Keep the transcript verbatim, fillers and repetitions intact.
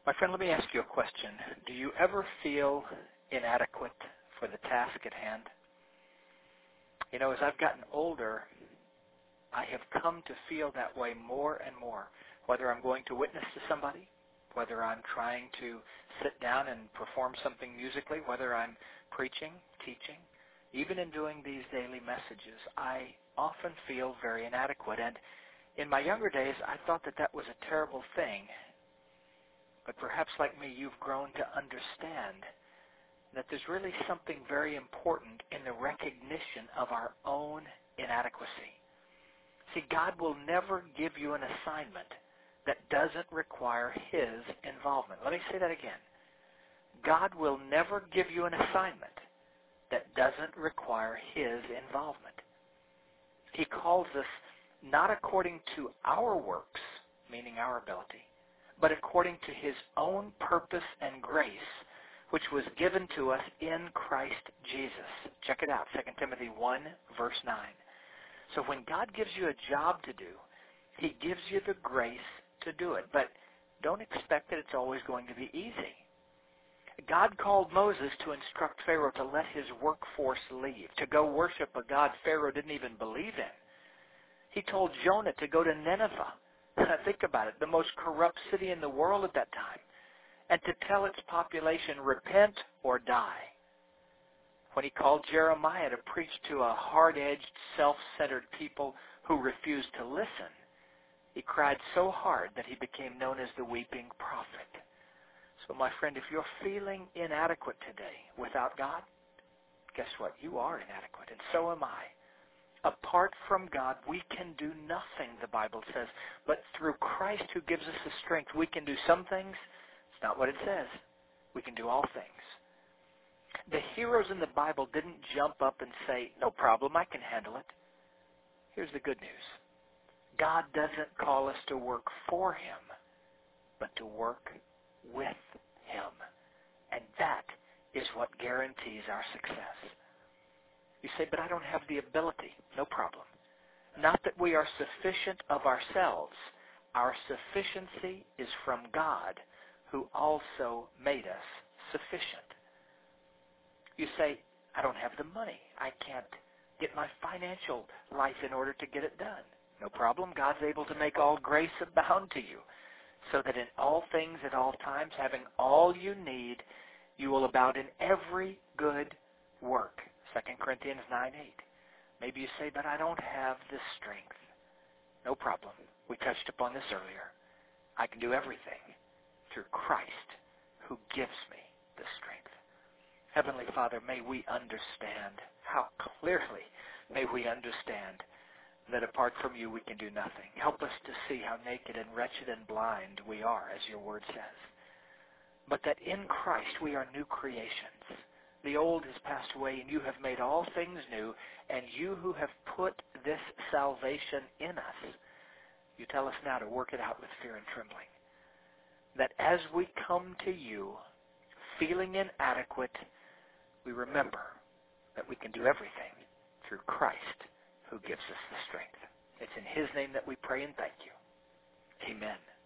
My friend, let me ask you a question. Do you ever feel inadequate for the task at hand? You know, as I've gotten older, I have come to feel that way more and more. Whether I'm going to witness to somebody, whether I'm trying to sit down and perform something musically, whether I'm preaching, teaching, even in doing these daily messages, I often feel very inadequate. And in my younger days, I thought that that was a terrible thing. But perhaps like me, you've grown to understand that there's really something very important in the recognition of our own inadequacy. See, God will never give you an assignment that doesn't require His involvement. Let me say that again. God will never give you an assignment that doesn't require His involvement. He calls us not according to our works, meaning our ability, but according to His own purpose and grace, which was given to us in Christ Jesus. Check it out, Second Timothy one, verse nine. So when God gives you a job to do, He gives you the grace to do it. But don't expect that it's always going to be easy. God called Moses to instruct Pharaoh to let his workforce leave, to go worship a God Pharaoh didn't even believe in. He told Jonah to go to Nineveh. Think about it, the most corrupt city in the world at that time, and to tell its population, repent or die. When he called Jeremiah to preach to a hard-edged, self-centered people who refused to listen, he cried so hard that he became known as the weeping prophet. So my friend, if you're feeling inadequate today without God, guess what? You are inadequate, and so am I. Apart from God, we can do nothing, the Bible says. But through Christ who gives us the strength, we can do some things. It's not what it says. We can do all things. The heroes in the Bible didn't jump up and say, no problem, I can handle it. Here's the good news. God doesn't call us to work for Him, but to work with Him. And that is what guarantees our success. You say, but I don't have the ability. No problem. Not that we are sufficient of ourselves. Our sufficiency is from God, who also made us sufficient. You say, I don't have the money. I can't get my financial life in order to get it done. No problem. God's able to make all grace abound to you, so that in all things at all times, having all you need, you will abound in every good work. Second Corinthians nine eight. Maybe you say, but I don't have the strength. No problem. We touched upon this earlier. I can do everything through Christ who gives me the strength. Heavenly Father, may we understand, how clearly may we understand that apart from you we can do nothing. Help us to see how naked and wretched and blind we are, as your word says. But that in Christ we are new creations. The old has passed away, and you have made all things new, and you who have put this salvation in us, you tell us now to work it out with fear and trembling. That as we come to you, feeling inadequate, we remember that we can do everything through Christ who gives us the strength. It's in His name that we pray and thank you. Amen.